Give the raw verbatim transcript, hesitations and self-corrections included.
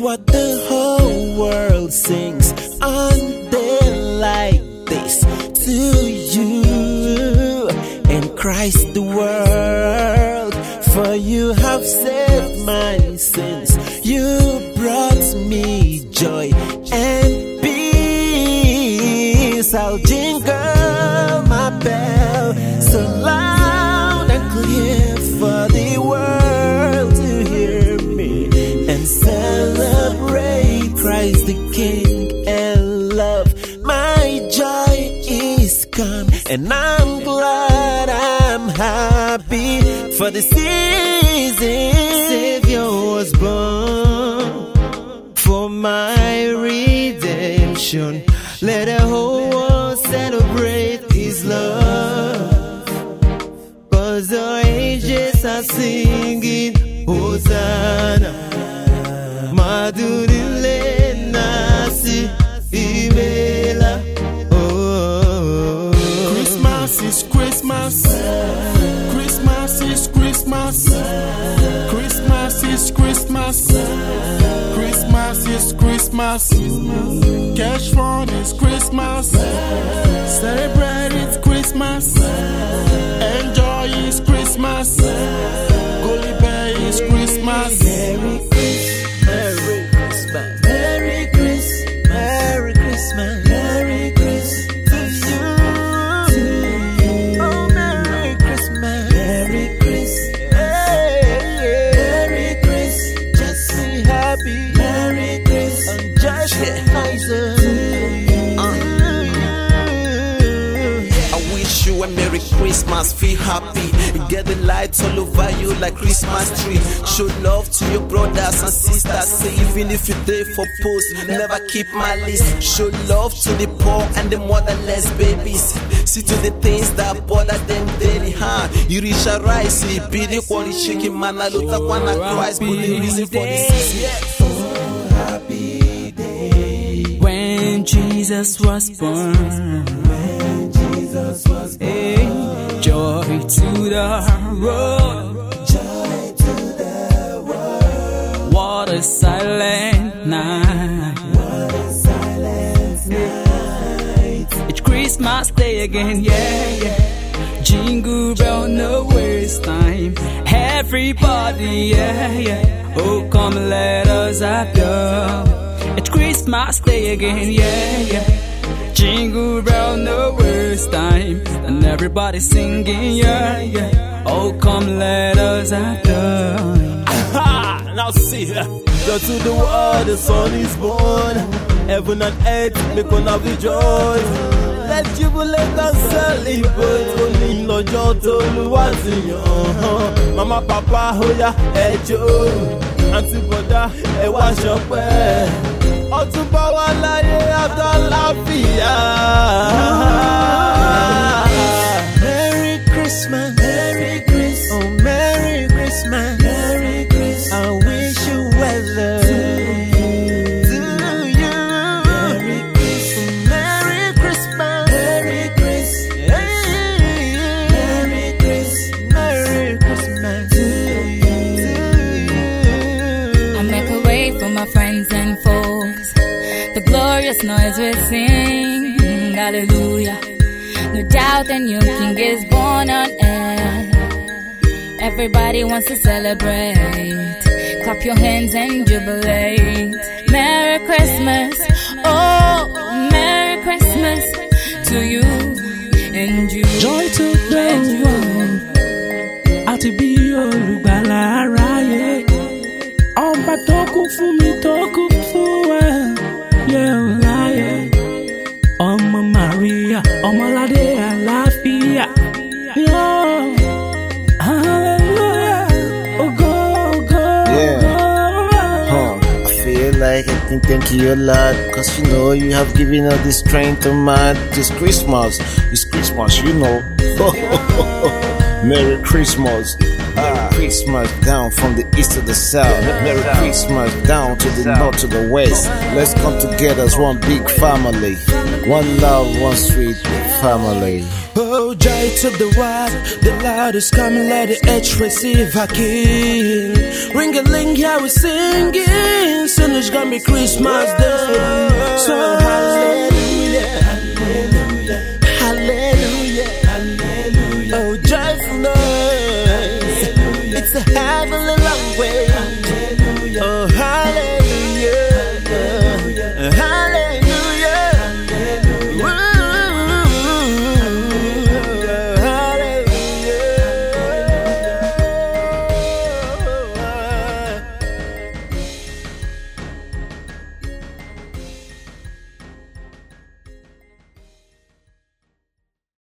what the whole world sings on day like this to you and Christ the world. For you have saved my sins, you brought me joy and peace. I'll jingle my bell so loud and clear for the world to hear me and celebrate Christ the King and love. My joy is come and I'm glad, I'm happy, for the season Savior was born for my redemption. Let the whole world celebrate His love, 'cause the angels are singing Hosanna, Madurile Nasi Imela. Oh, Christmas is Christmas. Christmas is Christmas. Christmas is Christmas. Christmas is Christmas. Cash fund is Christmas. Celebrate it's Christmas. Enjoy is Christmas. Gully Bay is Christmas. Merry Christmas, Merry Christmas, Merry Christmas, Merry Christmas to you, to you. Oh, Merry Christmas, Merry Christmas, hey, Merry Christmas, just be happy, Merry Christmas, and just be nicer to you. I wish you a Merry Christmas, feel happy, get the lights all over you like Christmas tree. Show love to your brothers and sisters, say even if you're there for post, never keep my list. Show love to the poor and the motherless babies, see to the things that bother them daily, huh? You reach a rise, see be the quality shaking man, I look up when I Christ, but the reason for the season. Oh, happy day when Jesus was born. when Jesus was born. Hey, joy to the world. Joy to the world. What a silent night. What a silent night. It's Christmas Day again, yeah, yeah. Jingle bell, no waste time. Everybody, yeah, yeah. Oh, come let us have joy. It's Christmas Day again, yeah, yeah. Jingle bell, no waste time. And everybody singing, yeah, yeah. Oh, come let us have joy. Aha! Now see, go to the world, the Son is born. Heaven and earth, make one of rejoice. Let's jubilate and celebrate. Only lọ́jọ́ t'Olúwa ti yàn. Mama, papa, hoya, ẹ jó. Aunty, brother, ẹ wá ṣọpẹ́. Ọ̀túnba wa láyé àtàlàfíà. Merry Christmas, Merry Christmas, oh Merry Christmas, Merry Christmas. I wish you weather to you, Merry Christmas, Merry Christmas, Merry Christmas, Merry Christmas, Merry Christmas to you. I make a way for my friends and foes. The glorious noise we sing, hallelujah. No doubt the new king is born on earth. Everybody wants to celebrate. Clap your hands and jubilate. Merry Christmas, oh, Merry Christmas to you and you. Joy to the world. Àti bí olùgbàlà aráyé. Ọba tó kú fún mi tó kú fún ẹ. Yẹ ò láyé. Ọmọ Maria, ọmọládé àlàáfíà. Yeah. Hallelujah. Oh, go, go, Yeah. go. Huh. I feel like I think thank you a lot, cause you know you have given us the strength of man. This Christmas, it's Christmas, you know. Merry Christmas. Merry Christmas down from the east to the south. Merry Christmas down to the north to the west. Let's come together as one big family. One love, one sweet family. Oh, joy to the world, the Lord is coming, let the earth receive our King. Ring a ling, yeah, we're singing. Soon as God me Christmas Day. So hallelujah.